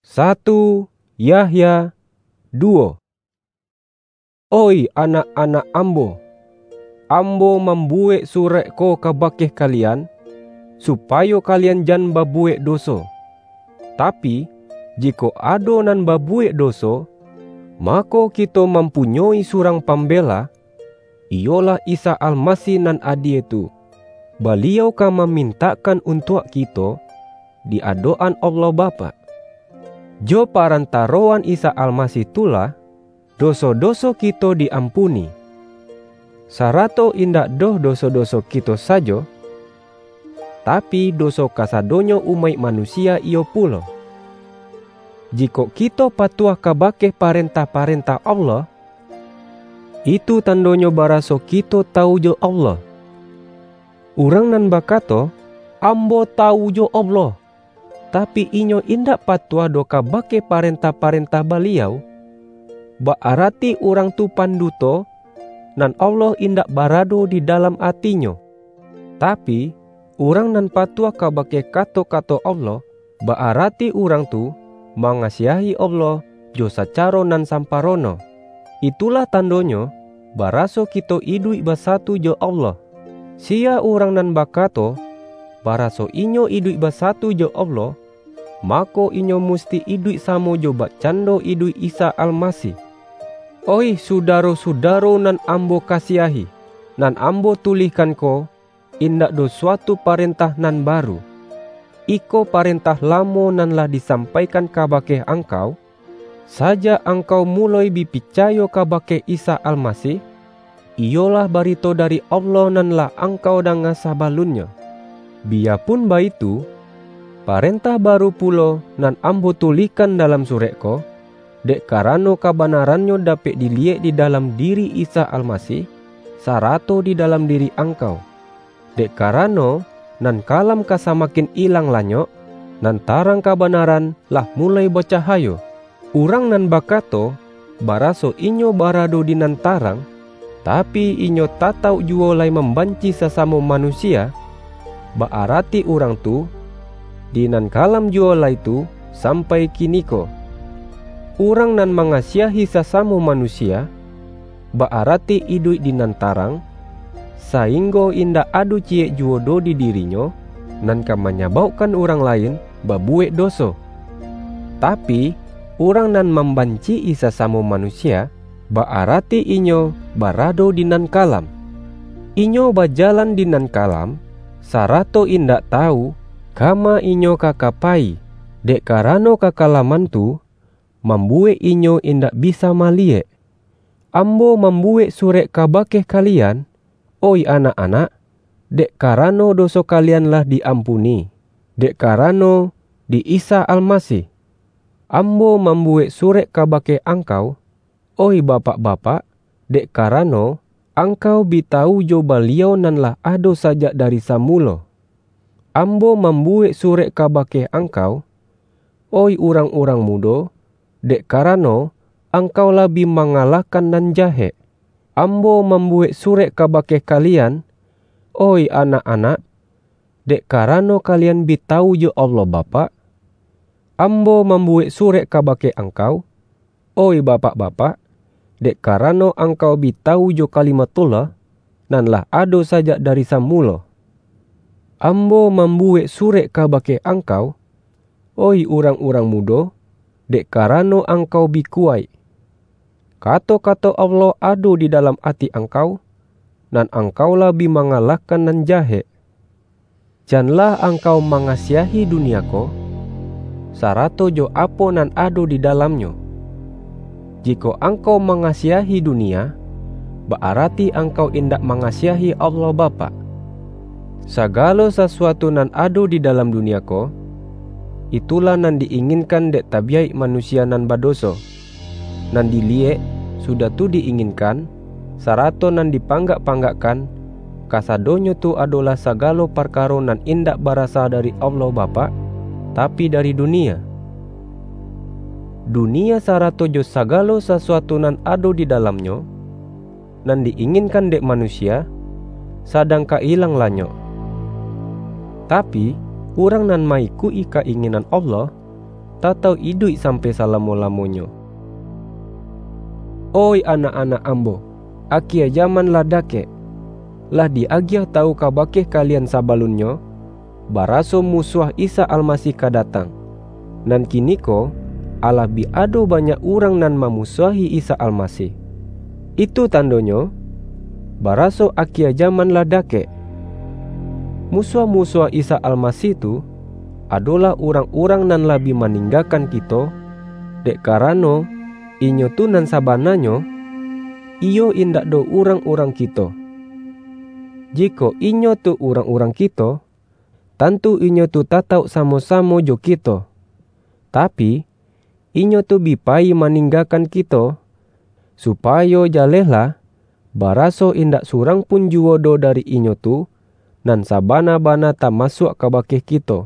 1 Yahya 2. Oi anak-anak ambo, ambo membuat surat ko kabake kalian, supaya kalian jan babuek dosa. Tapi, jika ado nan babuek dosa, maka kita mempunyai surang pembela, ialah Isa Almasih nan adi itu. Beliau kan memintakan untuk kita di adoan Allah Bapa. Jo parantaroan Isa Almasih itulah dosa-dosa kita diampuni. Sarato indak doh dosa-dosa kita saja, tapi dosa kasadonyo umat manusia iyo pula. Jika kita patuh kabake parentah-parentah Allah, itu tandonyo baraso kita tahu jo Allah. Urang nan bakato, ambo tahu jo Allah, tapi inyo indak patuh do kabake parentah-parentah beliau, berarti orang tu panduto, nan Allah indak barado di dalam hatinya. Tapi, orang nan patuh kabake kato-kato Allah, berarti orang tu mengasihi Allah jo sacaro nan samparono. Itulah tandonyo, baraso kita idui bersatu jo Allah. Sia orang nan bakato, baraso inyo idui bersatu jo Allah, maka inyo musti idui samo jo bakcando idui Isa Almasih. Oi sudaro-sudaro nan ambo kasiahi, nan ambo tulihkan ko, indak do suatu parentah nan baru. Iko parentah lamo nan lah disampaikan kabake angkau, saja angkau mulai bipicayo kabake Isa Almasih, ialah barito dari Allah nan lah angkau danga sabalunnya. Biarpun baitu, parentah baru pulo nan ambo tulikan dalam suratko, dek karano kabanarannya dapat dilihat di dalam diri Isa Almasih, sarato di dalam diri angkau. Dek karano nan kalam kasamakin ilang lanyo, nan tarang kabanaran lah mulai bercahayo. Urang nan bakato, baraso inyo barado di nan tarang, tapi inyo tatau juolai membanci sesama manusia, berarti urang tu di nan kalam juolai tu sampai kiniko. Urang nan mengasihi sesama manusia, berarti idui di nan tarang, sehingga indak adu ciek juodo di dirinya, nan kan menyebabkan orang lain babuek dosa. Tapi, orang nan membanci sesama manusia, berarti inyo barado di nan kalam. Inyo berjalan di nan kalam, sarato indak tahu kama inyo kakapai, dek karano kakalaman tu membuat inyo indak bisa maliek. Ambo membuat surat kabake kalian, oi anak-anak, dek karano dosa kalian lah diampuni, dek karano di Isa Almasih. Ambo membuat surat kabake angkau, oi bapak-bapak, dek karano angkau bitau jo beliau nan lah ado sajak dari samulo. Ambo membuat surat kabake angkau, oi urang-urang mudo, dek karano angkau lebih mengalahkan nan jahe. Ambo membuat surat kabake kalian, oi anak-anak, dek karano kalian bitau jo Allah Bapa. Ambo membuat surat kabake angkau, oi bapak-bapak, dek karano angkau bitau jo kalimatullah, nan lah ado sajak dari samulo. Ambo membuat surat kabake angkau, oi urang-urang mudo, dek karano angkau bikuai. Kato-kato Allah ado di dalam hati angkau, nan angkau lebih mengalahkan nan jahe. Janlah angkau mengasihi dunia ko, sarato jo apo nan ado di dalamnya. Jika angkau mengasihi dunia, berarti angkau indak mengasihi Allah Bapa. Segala sesuatu nan ado di dalam dunia ko, itulah nan diinginkan dek tabiat manusia nan badoso. Nan diliek sudah tu diinginkan, sarato nan dipanggak-panggakkan, kasadonyo tu adalah segala perkara nan indak berasal dari Allah Bapa, tapi dari dunia. Dunia sarato jo segala sesuatu nan ado di dalamnya, nan diinginkan dek manusia, sadang kailang lanyo. Tapi, orang nan maiku keinginan Allah, tatau idui sampai salamo-lamonyo. Oi anak-anak ambo, akia zaman lah dake, lah diagiah tahu kabakeh kalian sabalunyo, baraso musuh Isa Almasih kadatang. Nan kiniko alah biado banyak orang nan memusuhi Isa Almasih. Itu tandonyo baraso akia zaman lah dake. Musuh-musuh Isa Almasih tu adalah orang-orang nan lebih meninggalkan kita, dek karano inyo tu nan sabananyo iyo indak do orang-orang kita. Jika inyo tu orang-orang kita, tentu inyo tu tatau samo-samo jo kita. Tapi inyo tu bipai meninggalkan kita, supaya jalehlah baraso indak surang pun juodo dari inyo tu nan sabana-bana tak masuk ke bakeh kita.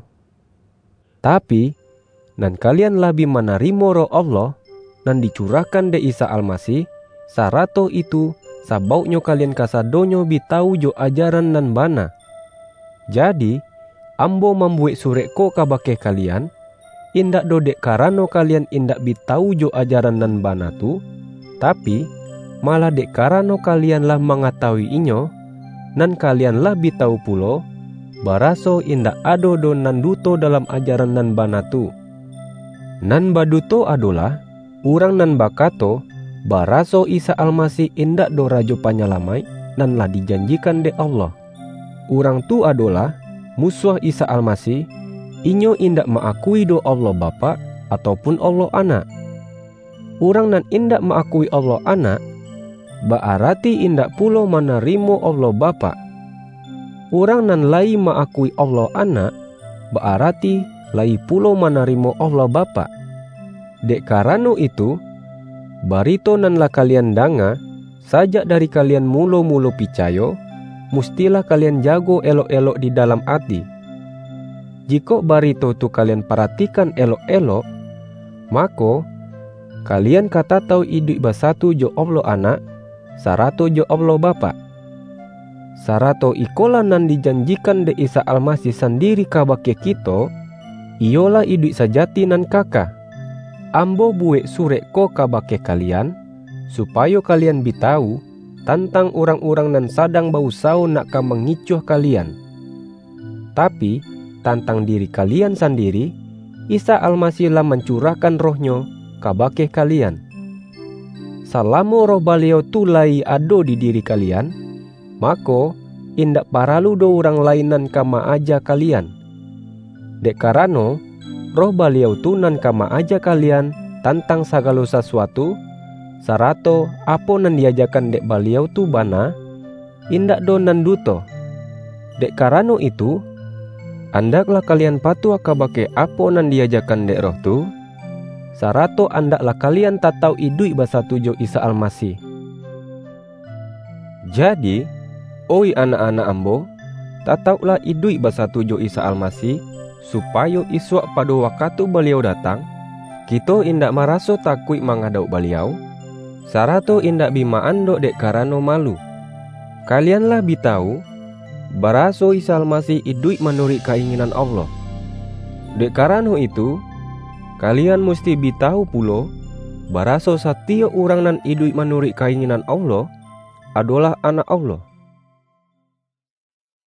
Tapi nan kalian lebih menerima roh Allah nan dicurahkan de Isa Almasih, sarato itu sabauknyo kalian kasadonyo bitau jo ajaran nan bana. Jadi ambo membuat surat ko kabake kalian, indak do dek karano kalian indak bitau jo ajaran nan bana tu, tapi malah dek karano kalian lah mengetahui inyo, nan kalian lah bitau pulo, baraso indak ado do nan duto dalam ajaran nan bana tu. Nan baduto adalah urang nan bakato baraso Isa Almasih indak do rajo panyalamai nan lah dijanjikan de Allah. Urang tu adalah musuh Isa Almasih, inyo indak mengakui do Allah Bapa ataupun Allah Anak. Urang nan indak mengakui Allah Anak, berarti indak pulo menerima Allah Bapa. Urang nan lai mengakui Allah Anak, berarti lai pulo menerima Allah Bapa. Dek karano itu, barito nan lah kalian danga, sajak dari kalian mulo-mulo picayo, mustilah kalian jago elok-elok di dalam hati. Jika barito tu kalian perhatikan elok-elok, maka kalian kata tahu hidup bersatu jo Allah Anak, sarato jo Allah Bapa. Sarato ikola nan dijanjikan de Isa Almasih sendiri kabake kita, iolah hidup sejati nan kakak. Ambo buat surat ko kabake kalian, supaya kalian bitau tentang orang-orang nan sadang bausau nak mengicuh kalian. Tapi tentang diri kalian sendiri, Isa Almasih lah mencurahkan rohnya kabake kalian. Selama roh beliau tu lai ado di diri kalian, maka indak paralu do orang lainan kama aja kalian. Dek karano roh beliau tu nan kama aja kalian tentang segala sesuatu, sarato apa nan diajakan dek beliau tu bana, indak do nan duto. Dek karano itu, andaklah kalian patuh kabake apa nan diajakan dek roh tu, sarato andaklah kalian tatau idui bersatu jo Isa Almasih. Jadi, oi anak-anak ambo, tataulah idui bersatu jo Isa Almasih, supaya iswak pada waktu beliau datang, kita indak maraso takut menghadap beliau, sarato indak bimaan dok dek karano malu. Kalianlah bitau, baraso Isa Almasih idui menurut keinginan Allah. Dek karano itu, kalian mesti bitau pulo, baraso setiap orang nan idui menurut keinginan Allah adalah anak Allah.